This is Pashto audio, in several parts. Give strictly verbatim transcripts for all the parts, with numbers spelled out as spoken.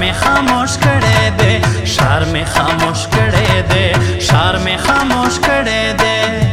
में खामोश कड़े दे, शार में खामोश कड़े दे, शार में खामोश कड़े दे।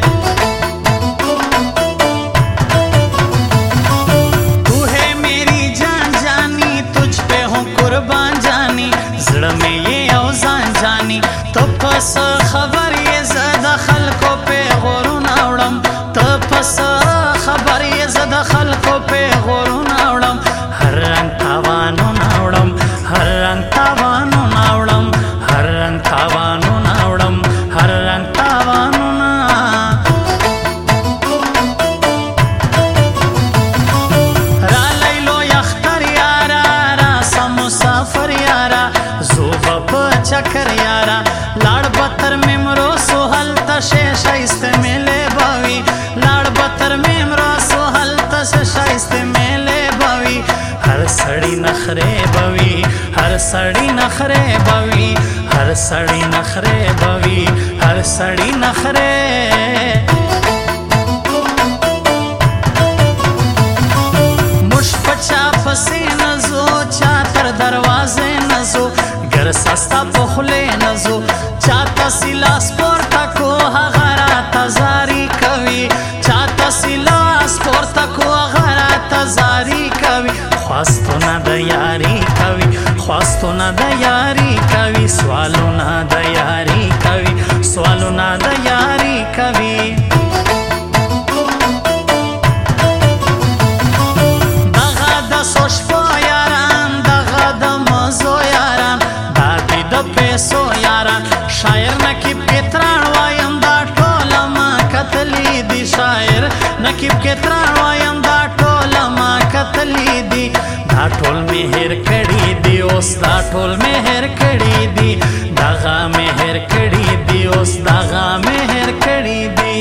तू है मेरी जान जानी, तुझ पे हूँ कुर्बान जानी, जड़ में ये औजान जानी, तो पस खबर ये ज़्यादा खल्कों पे गोरू नावड़म, तो पस खबर ये ज़्यादा खल्कों पे गोरू नावड़म, हर रंग तावानो नावड़म, हर रंग तावानो नावड़म, हर रंग तावानो नावड़म, हर रंग तावानो ना। रा लैलो यख्तर यारा, रा सा मुसाफर यारा, ज़ोबा प चक्कर यारा, लाड़ बतर मेमरो सोहल तशे शाइस्ते मेले बावी, लाड़ बतर मेमरो सोहल तशे शाइस्ते मेले बावी, हर सड़ी नखरे बवी, हर सड़ी नखरे बवी, हर सड़ी नखरे बवी, हर सड़ी नखरे। मुश पचा फसे नजो, चातर दरवाजे नजो, गर सस्ता पखले नजो, चाता सिलास पोर्ता को हगारा तजारी कवी, चाता सिलास पोर्ता को हगारा तजारी कवी, ख्वास्तो ना दयारी कवी, ख्वास्तो ना दयारी कवी, सवालो ना दयारी कवी, सवालो ना दयारी कवी। दगा द सोशपो यारान, दगा द मजो यारान, दादी द पेसो यारान, शायर नकीब के त्राण वायम दा टोला मा कतली दी, शायर नकीब के त्राण वायम दा टोला मा कतली दी, दा टोल में हेर कड़ी दी ओस, दा टोल में हेर कड़ी दी, दागा में हेर कड़ी दी ओस, दागा में हेर कड़ी दी।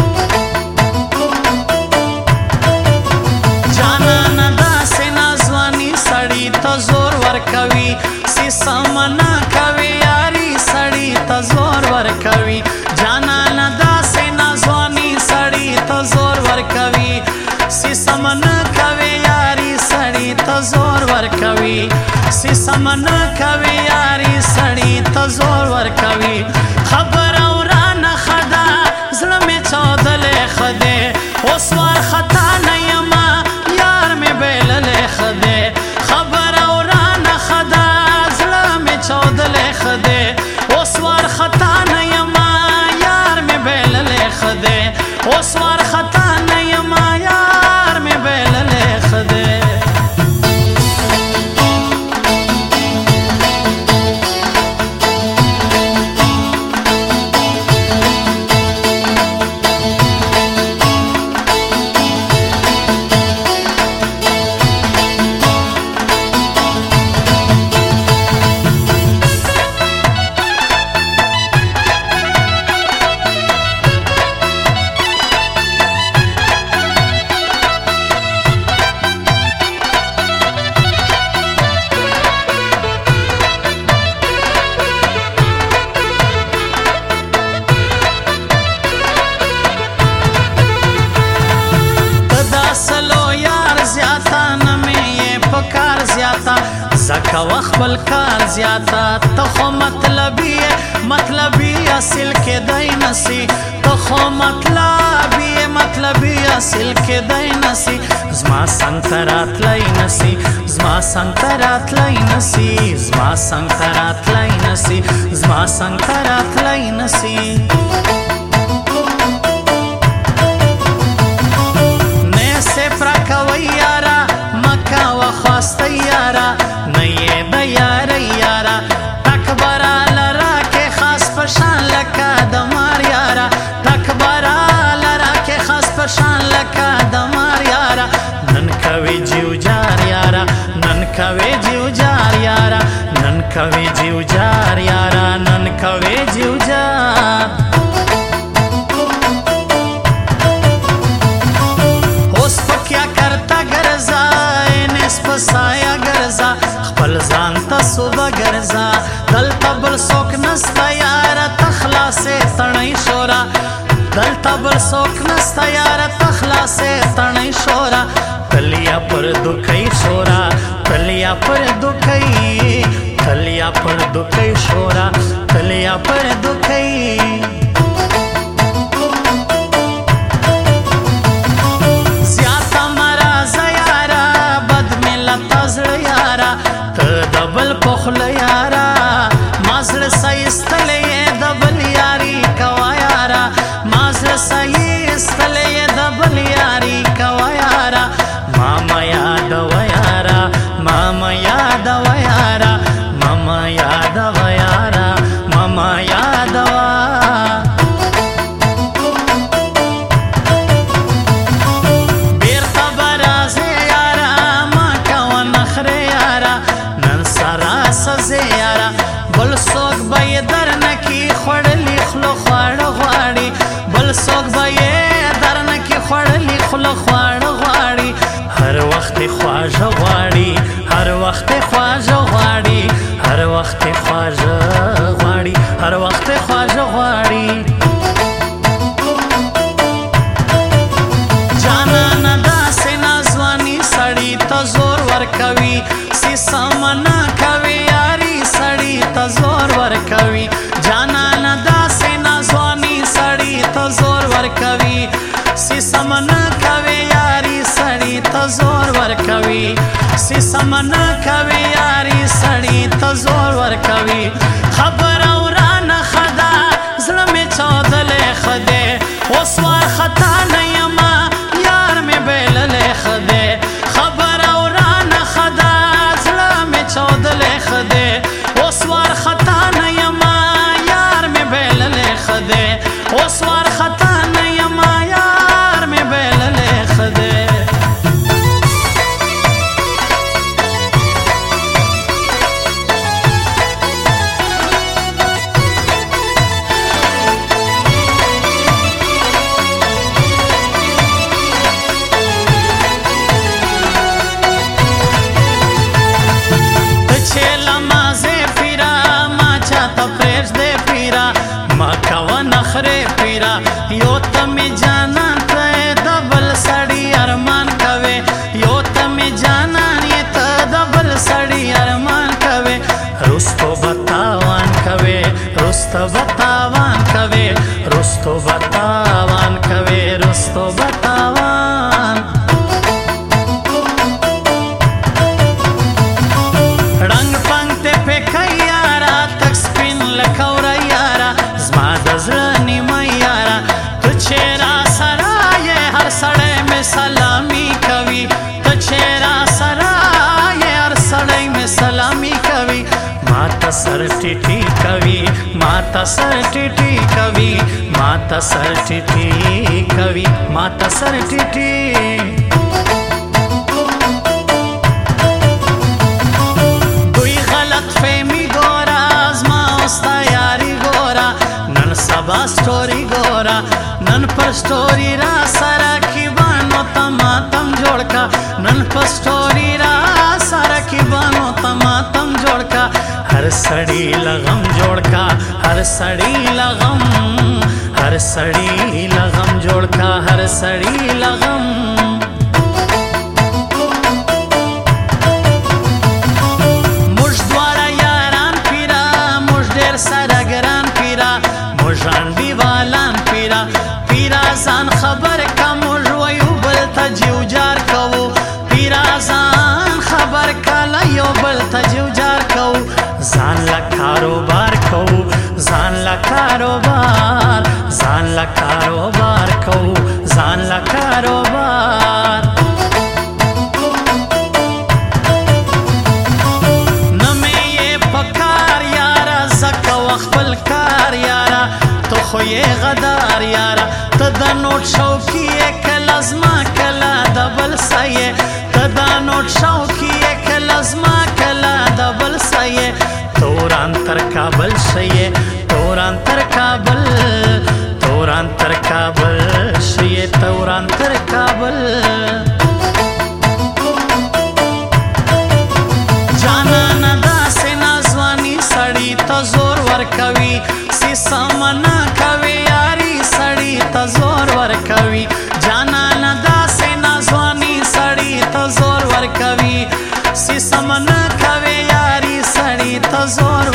जाना नदा से नाजवानी सड़ी तो जोर वर कवी, सिसमना कवी यारी सड़ी तो जोर वर कवी, जाना नदा से नाजवानी सड़ी तो जोर वर कवी, सिसमना कवी यारी सड़ी तो जोर वर कवी, सिसमना कवी यारी सड़ी तो जोर वर कवी। खबर औरा न खदा जड़ में चौदले खदे, उस वार खता नयमा यार में बेलले खदे, खबर औरा न खदा जड़ में चौदले खदे, उस वार खता नयमा यार में बेलले खदे, उस वार खता नयमा यार में बेलले खदे। زکا وخبل کار زیاتا تخو مطلبی مطلبی اصل کے دای نسی تخو مطلبی مطلبی اصل کے دای نسی زما سنترات لای نسی زما سنترات لای نسی زما سنترات لای نسی زما سنترات لای نسی نیسے پراکوی یارا مکا و خواست یارا نیه د یار یارا تکبرا لرا کے خاص پشان لکا دمار یارا تکبرا لرا کے خاص پشان لکا دمار یارا نن کوي جیو جار یارا نن کوي جیو جار یارا نن کوي جیو جار یارا نن کوي جیو جار اوس پکیا کرتا گرزا نسب سایه گرزا خپل ځان ته صبح ګرځا دلته بل څوک نسته یاره ته خلاصې تڼۍ شورا دلته بل څوک نسته یاره ته خلاصې تڼۍ شورا تلیا پر دکۍ شورا تلیا پر دکۍ تلیا پر دوکې شورا تلیا پر دوکې زیاته مرزه یارا بد ملت زړه یارا ته د بل په خوله یارا ما زړه سایستلی د بل یاري کوه یارا ما زړه سایستلی د بل یاري کوه یارا ماما یادوه یارا ماما یادوه یارا ماما یادوه یارا ماما یادوه بیرته به راځې یارا ما کوه نخرې یارا نن سره سزې یارا بل څوک به یې درنه کې خوړلي خوله خواړه غواړي بل څوک به یې درنه کې خوړلي خوله خواړه غواړي هر وخت خواږه غواړي هر وخت خواږه غواړي هر وخت خواږه غواړي هر وخت خواږه غواړي جانانه داسې نازواني سړي ته زور ورکوي سیسمه نه کوي یاري سړي ته زور ورکوي جانانه داسې نازواني سړي ته زور ورکوي سیسمه نه کوي یاري سړي ته زور ورکوي سیسمه نه کوي یاري سړي ته زور ورکوي خبره ورانه ښه ده زړه مې چاودلی ښه دی اوس وارخطا نه یمه یار مې بایللی ښه دی خبره ورانه ښه ده زړه مې چاودلی ښه دی اوس وارخطا نه یمه یار مې بایللی ښه دی اوس وارخطا نه یمه یار مې بایللی ښه دی یو ته مې جانان ته د بل سړي ارمان کوي یو ته مې جانان یې ته د بل سړي ارمان کوي رستو به تاوان کوي رستو به تاوان کوي رستو به تاوان کوي رستو به تاوان رنګ پنګ ته پکې یارا تک سپین لکه وره یارا زما د زړه نیمه یارا ته چې را سره یې هر سړی مې سلامي کوي ته چې را سره یې هر سړی مې سلامي کوي ما ته سر ټیټي کوي ما ته سر ټیټي کوي ما ته سر ټیټي کوي ما ته سر ټیټي سبا سٹوری گورا نن پر سٹوری را سارا کی بانو تماتم جوڑ کا نن پر سٹوری را سارا کی بانو تماتم جوڑ کا ہر سڑی لغم جوڑ کا ہر سڑی لغم ہر سڑی لغم جوڑ کا ہر سڑی لغم مجھ دوارا یاران پیرا مجھ دیر سارا گران پیرا مجاندی والان پیرا پیرا زان خبر کا مجویو بلتا جیو جار کوو پیرا زان خبر کا لیو بلتا جیو جار کوو زان لا کاروبار کوو زان لا کاروبار زان لا کاروبار کوو زان لا کاروبار نمې یې پکار یارا زکه وخپل کار یارا تو خو یې غدار یارا ته د نوټ شوقي یې کله زما کله د بل څه یې ته د نوټ شوقي یې کله زما کله د بل څه یې توران تر کابل ښه یې توران تر کابل توران تر کابل ښه یې توران تر کابل جانانه داسې نازواني سړي ته زور ورکوي سیسمه نه کوي یاري سړي ته زور ورکوي جانانه داسې نازواني سړي ته زور ورکوي سیسمه نه کوي یاري سړي ته زور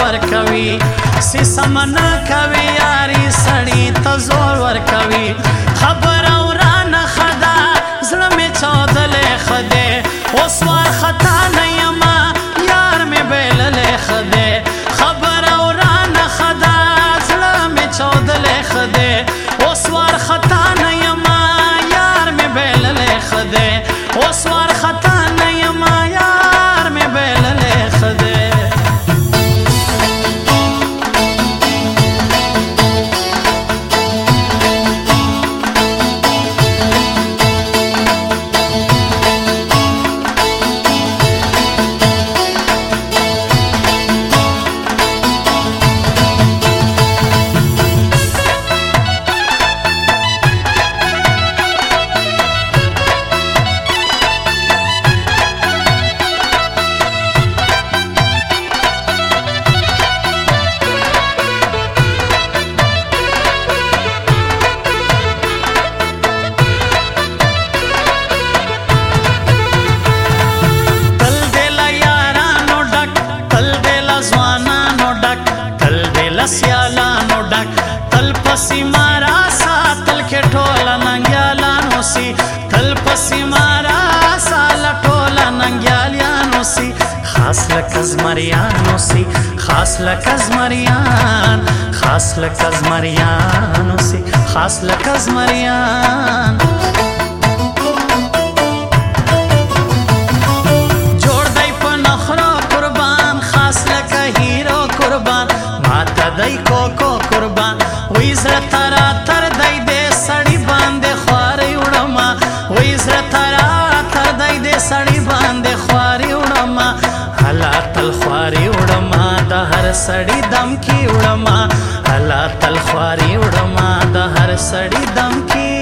کوي سیسم نه کوي یاري سړی ته زور ورکوي خبر اورانه خدا زړه مې چاودلې خدای اوس وارخطا نه یما یار مې بللې خدای خبر اورانه خدا زړه مې چاودلې خدای اوس وارخطا نه یما یار مې بللې خدای اوس وارخطا نه یما یار مې بللې خدای سیالانو ډک تل پسې مارا ساتل کې ټوله ننګیالانو سي تل پسې مارا سال ټوله ننګیالانو سي خاص لکه زمریانو سي خاص لکه زمریان خاص لکه زمریانو سي خاص لکه زمریان جوړ دی په نخرو قربان خاص لکه هیرو قربان دای کوکو قربان وې زړه ترا تر دای دې سړی باندې خوارې وړما وې زړه ترا تر دای دې سړی باندې خوارې وړما هلا تل خوارې وړما د هر سړی دم کې وړما هلا تل خوارې وړما د هر سړی دم کې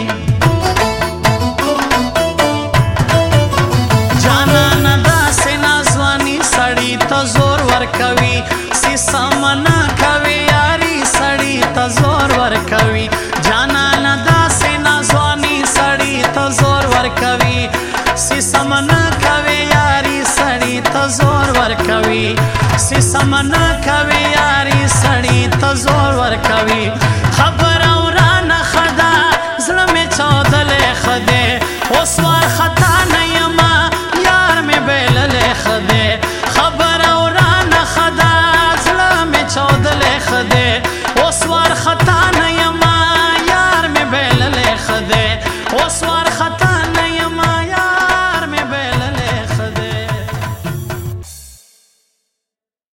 جانا ندا سینا ځواني سړی ته زور ورکوي سیسم نه کوي یاري سړی ته زور ورکوي جانا نه داسې نازواني سړی ته زور ورکوي سیسم نه کوي یاري سړی ته زور ورکوي سیسم نه کوي یاري سړی ته زور ورکوي خبر